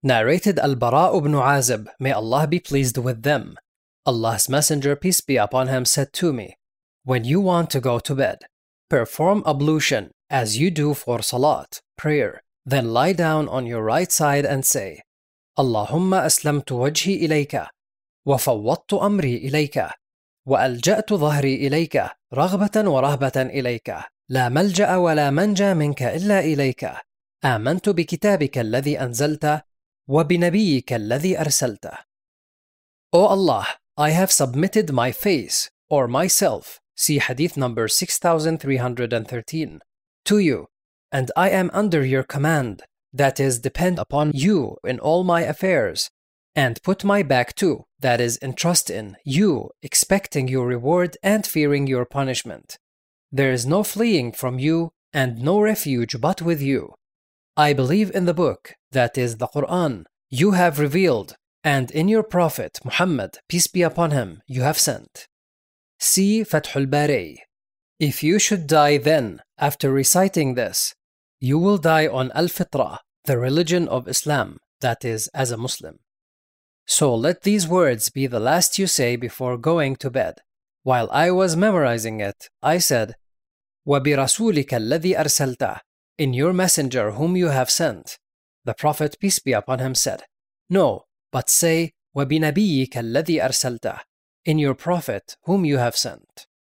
Narrated Al-Bara ibn Azib, may Allah be pleased with them. Allah's Messenger, peace be upon him, said to me, when you want to go to bed, perform ablution as you do for salat, prayer, then lie down on your right side and say, Allahumma aslamtu wajhi ilayka, wa fawwadtu amri ilayka, wa alja'tu dhahri ilayka, raghbatan wa rahbatan ilayka, la malja'a wa la manja minka illa ilayka, آمنت بكتابك الذي أنزلت وبنبيك الذي أرسلت. O Allah, I have submitted my face, or myself, see hadith number 6313, to you, and I am under your command, that is, depend upon you in all my affairs, and put my back to, that is, entrust in, you, expecting your reward and fearing your punishment. There is no fleeing from you, and no refuge but with you. I believe in the book, that is, the Quran, you have revealed, and in your Prophet, Muhammad, peace be upon him, you have sent. See Fathul Bari. If you should die then, after reciting this, you will die on Al-Fitrah, the religion of Islam, that is, as a Muslim. So let these words be the last you say before going to bed. While I was memorizing it, I said, وَبِرَسُولِكَ الَّذِي أَرْسَلْتَهُ, in your messenger whom you have sent. The Prophet, peace be upon him, said, no, but say, وَبِنَبِيِّكَ الَّذِي أَرْسَلْتَهُ, in your Prophet whom you have sent.